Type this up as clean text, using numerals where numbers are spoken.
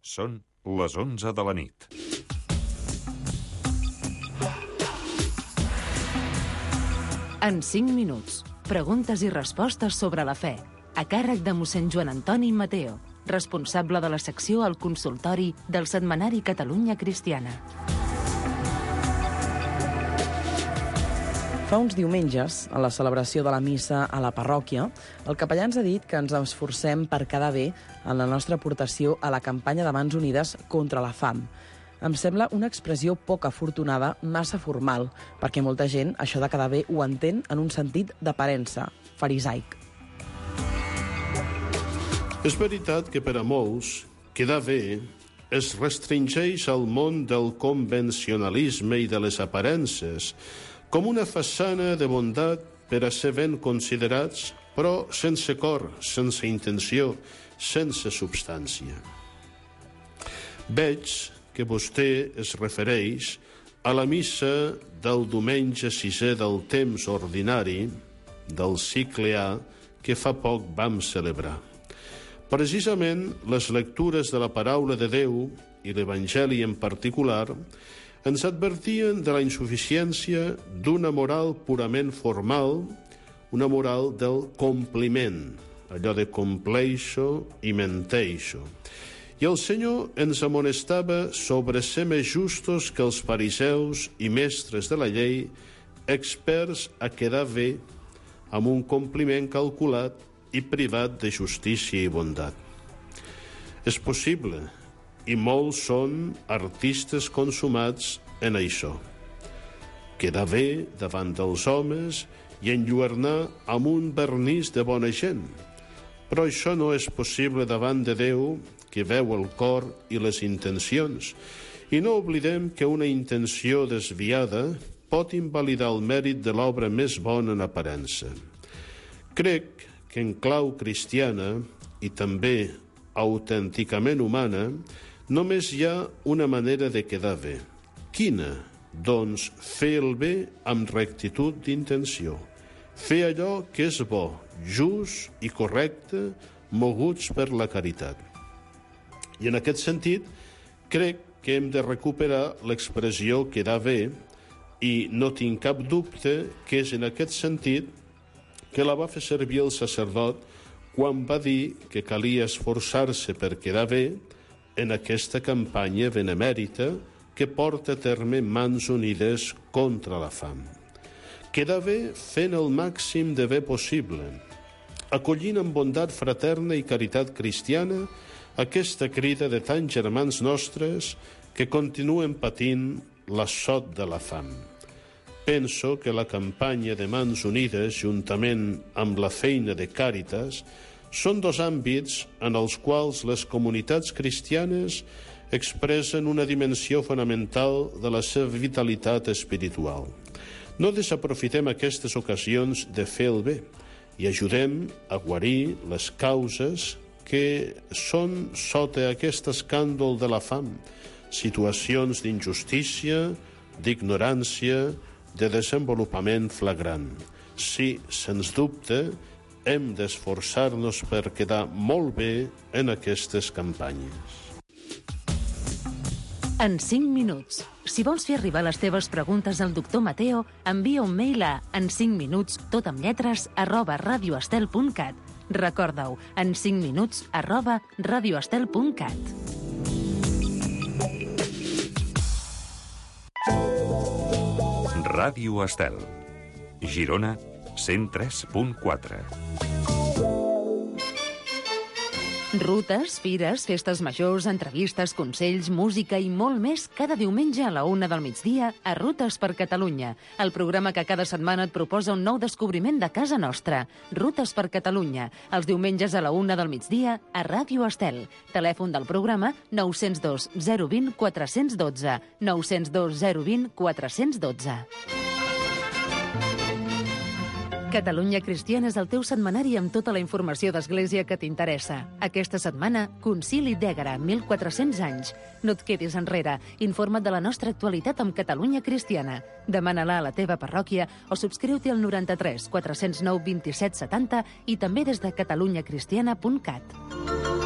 Són les 11 de la nit. En 5 minuts, preguntes i respostes sobre la fe, a càrrec de mossèn Joan Antoni Mateo, responsable de la secció al consultori del setmanari Catalunya Cristiana. Fa uns diumenges, a la celebració de la missa a la parròquia, el capellà ens ha dit que ens esforcem per quedar bé en la nostra aportació a la campanya de Mans Unides contra la fam. Em sembla una expressió poc afortunada, massa formal, perquè molta gent això de quedar bé ho entén en un sentit d'aparença, farisaic. És veritat que per a molts, quedar bé es restringeix al món del convencionalisme i de les aparences, com una façana de bondat per a ser ben considerats, però sense cor, sense intenció, sense substància. Veig que vostè es refereix a la missa del diumenge 6è del temps ordinari del cicle A que fa poc vam celebrar. Precisament les lectures de la paraula de Déu i l'Evangeli en particular ens advertien de la insuficiència d'una moral purament formal, una moral del compliment, allò de compleixo i menteixo. I el Senyor ens amonestava sobre ser més justos que els fariseus i mestres de la llei, experts a quedar bé amb un compliment calculat i privat de justícia i bondat. És possible, i molts són artistes consumats en això. Quedar bé davant dels homes i enlluernar amb un vernís de bona gent. Però això no és possible davant de Déu, que veu el cor i les intencions. I no oblidem que una intenció desviada pot invalidar el mèrit de l'obra més bona en aparença. Crec que en clau cristiana i també autènticament humana només hi ha una manera de quedar bé. Quina? Doncs fer el bé amb rectitud d'intenció. Fer allò que és bo, just i correcte, moguts per la caritat. I en aquest sentit, crec que hem de recuperar l'expressió quedar bé i no tinc cap dubte que és en aquest sentit que la va fer servir el sacerdot quan va dir que calia esforçar-se per quedar bé en aquesta campanya benemèrita que porta a terme Mans Unides contra la fam. Quedar bé fent el màxim de bé possible, acollint amb bondat fraterna i caritat cristiana aquesta crida de tants germans nostres que continuen patint l'assot de la fam. Penso que la campanya de Mans Unides, juntament amb la feina de Càritas, són dos àmbits en els quals les comunitats cristianes expressen una dimensió fonamental de la seva vitalitat espiritual. No desaprofitem aquestes ocasions de fer el bé i ajudem a guarir les causes que són sota aquest escàndol de la fam, situacions d'injustícia, d'ignorància, de desenvolupament flagrant. Sí, sens dubte, hem d'esforçar-nos per quedar molt bé en aquestes campanyes. En 5 minuts. Si vols fer arribar les teves preguntes al doctor Mateo, envia un mail a en5minuts, tot amb lletres, @radioestel.cat. Recorda-ho, en 5 minuts, @radioestel.cat. Ràdio Estel. Girona, 103.4. Rutes, fires, festes majors, entrevistes, consells, música i molt més cada diumenge a la 1 del migdia a Rutes per Catalunya, el programa que cada setmana et proposa un nou descobriment de casa nostra. Rutes per Catalunya, els diumenges a la 1 del migdia a Ràdio Estel. Telèfon del programa 902 020 412, 902 020 412. Catalunya Cristiana és el teu setmanari amb tota la informació d'Església que t'interessa. Aquesta setmana, Concili d'Ègara, 1400 anys. No et quedis enrere. Informa't de la nostra actualitat amb Catalunya Cristiana. Demana-la a la teva parròquia o subscriu-t'hi al 93 409 27 70 i també des de catalunyacristiana.cat.